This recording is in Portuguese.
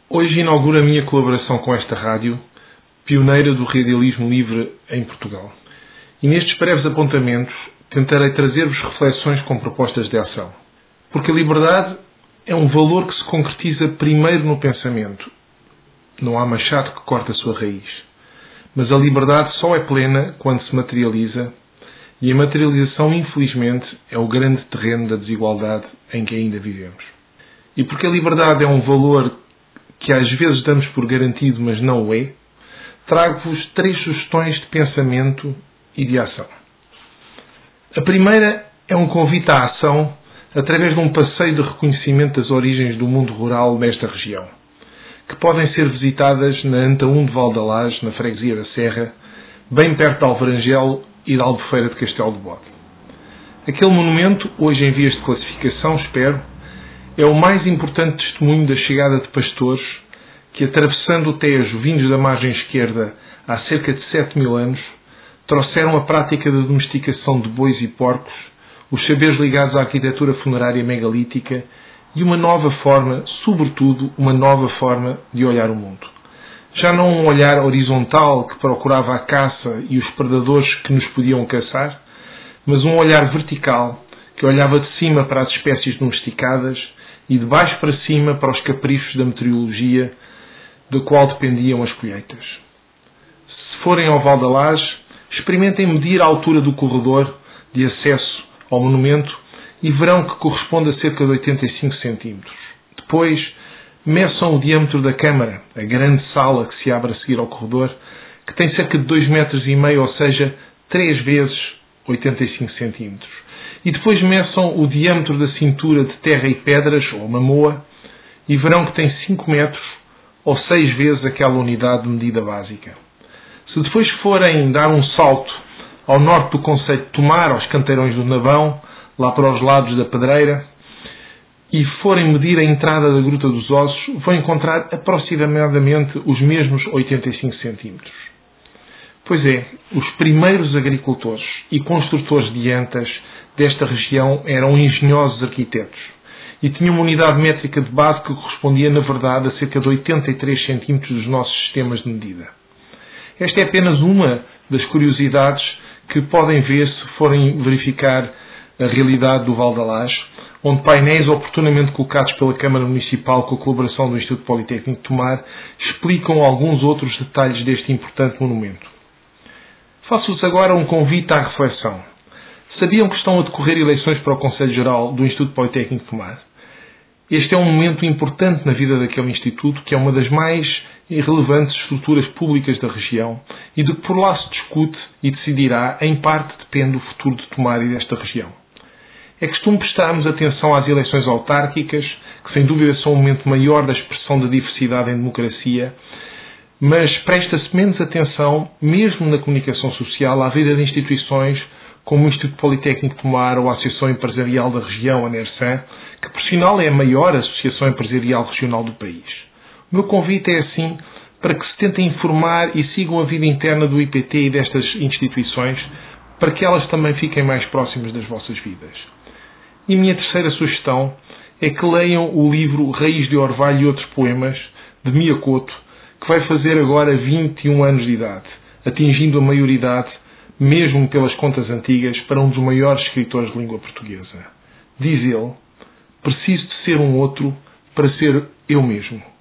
Hoje inauguro a minha colaboração com esta rádio, pioneira do radialismo livre em Portugal. E nestes breves apontamentos tentarei trazer-vos reflexões com propostas de ação. Porque a liberdade é um valor que se concretiza primeiro no pensamento. Não há machado que corte a sua raiz. Mas a liberdade só é plena quando se materializa, e a materialização, infelizmente, é o grande terreno da desigualdade em que ainda vivemos. E porque a liberdade é um valor que às vezes damos por garantido, mas não o é, trago-vos 3 sugestões de pensamento e de ação. A primeira é um convite à ação através de um passeio de reconhecimento das origens do mundo rural nesta região, que podem ser visitadas na Anta 1 de Valdalage, na freguesia da Serra, bem perto de Alvarangel e da Albufeira de Castelo de Bode. Aquele monumento, hoje em vias de classificação, espero, é o mais importante testemunho da chegada de pastores que, atravessando o Tejo, vindos da margem esquerda há cerca de 7.000 anos, trouxeram a prática da domesticação de bois e porcos, os saberes ligados à arquitetura funerária megalítica e uma nova forma, sobretudo, uma nova forma de olhar o mundo. Já não um olhar horizontal que procurava a caça e os predadores que nos podiam caçar, mas um olhar vertical que olhava de cima para as espécies domesticadas e de baixo para cima para os caprichos da meteorologia do qual dependiam as colheitas. Se forem ao Valdalage, experimentem medir a altura do corredor de acesso ao monumento e verão que corresponde a cerca de 85 centímetros. Depois, meçam o diâmetro da câmara, a grande sala que se abre a seguir ao corredor, que tem cerca de 2,5 metros, ou seja, 3 vezes 85 centímetros. E depois meçam o diâmetro da cintura de terra e pedras, ou mamoa, e verão que tem 5 metros, ou 6 vezes aquela unidade de medida básica. Se depois forem dar um salto ao norte do concelho de Tomar, aos canteirões do Navão, lá para os lados da Pedreira, e forem medir a entrada da Gruta dos Ossos, vão encontrar aproximadamente os mesmos 85 centímetros. Pois é, os primeiros agricultores e construtores de antas desta região eram engenhosos arquitetos e tinham uma unidade métrica de base que correspondia, na verdade, a cerca de 83 centímetros dos nossos sistemas de medida. Esta é apenas uma das curiosidades que podem ver se forem verificar a realidade do Valdalage, onde painéis oportunamente colocados pela Câmara Municipal com a colaboração do Instituto Politécnico de Tomar explicam alguns outros detalhes deste importante monumento. Faço-vos agora um convite à reflexão. Sabiam que estão a decorrer eleições para o Conselho Geral do Instituto Politécnico de Tomar? Este é um momento importante na vida daquele instituto, que é uma das mais relevantes estruturas públicas da região e de que por lá se discute e decidirá, em parte depende do futuro de Tomar e desta região. É costume prestarmos atenção às eleições autárquicas, que sem dúvida são um momento maior da expressão da diversidade em democracia, mas presta-se menos atenção, mesmo na comunicação social, à vida de instituições como o Instituto Politécnico de Tomar ou a Associação Empresarial da Região, a NERSAN, que por sinal é a maior associação empresarial regional do país. O meu convite é assim para que se tentem informar e sigam a vida interna do IPT e destas instituições, para que elas também fiquem mais próximas das vossas vidas. E a minha terceira sugestão é que leiam o livro Raiz de Orvalho e Outros Poemas, de Mia Couto, que vai fazer agora 21 anos de idade, atingindo a maioridade, mesmo pelas contas antigas, para um dos maiores escritores de língua portuguesa. Diz ele: preciso de ser um outro para ser eu mesmo.